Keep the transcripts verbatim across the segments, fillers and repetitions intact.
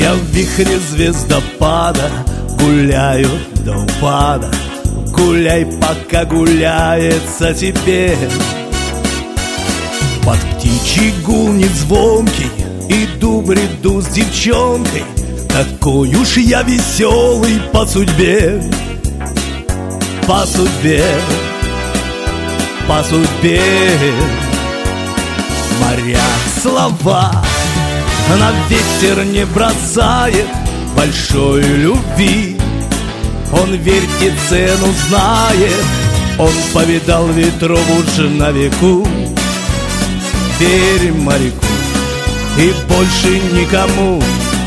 Я в вихре звездопада гуляю до упада. Гуляй, пока гуляется тебе. Под птичий гул незвонкий иду, бреду с девчонкой. Такой уж я веселый по судьбе, по судьбе, по судьбе. Моряк слова на ветер не бросает большой любви. Он вертит, цену знает, он повидал ветров уже на веку. Верь моряку и больше никому.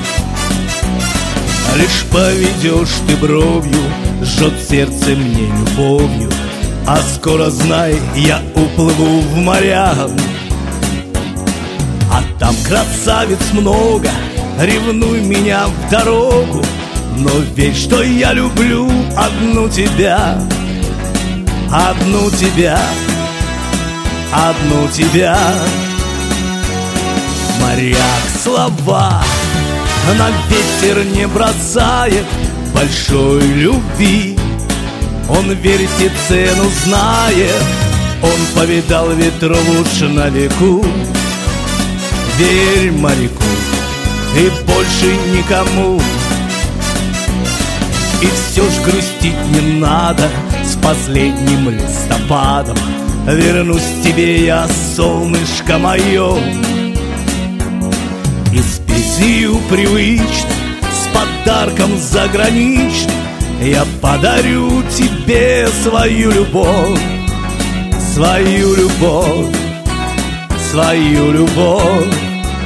Лишь поведешь ты бровью, жжет сердце мне любовью. А скоро, знай, я уплыву в моря. А там красавиц много, ревнуй меня в дорогу. Но верь, что я люблю одну тебя, одну тебя, одну тебя. Моряк слова на ветер не бросает большой любви. Он вертит, цену знает, он повидал ветров уж на веку. Верь моряку и больше никому. И все ж грустить не надо с последним листопадом. Вернусь тебе я, солнышко мое, и с песнею привычной, с подарком заграничным я подарю тебе свою любовь, свою любовь, свою любовь.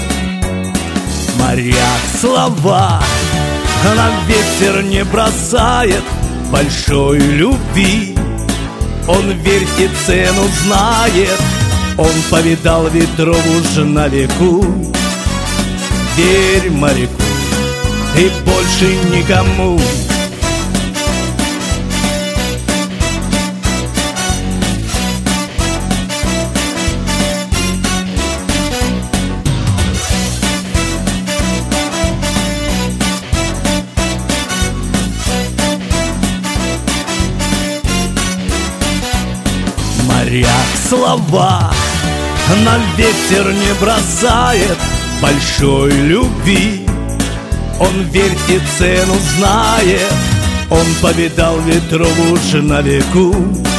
Моряк слова на ветер не бросает большой любви. Он вертит, цену знает, он повидал ветров уже на веку. Верь моряку и больше никому. Моряк слова на ветер не бросает большой любви. Он вертит, цену знает, он повидал ветров уже на веку.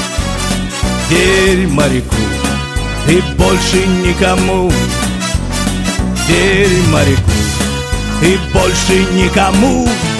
Верь моряку и больше никому. Верь моряку и больше никому.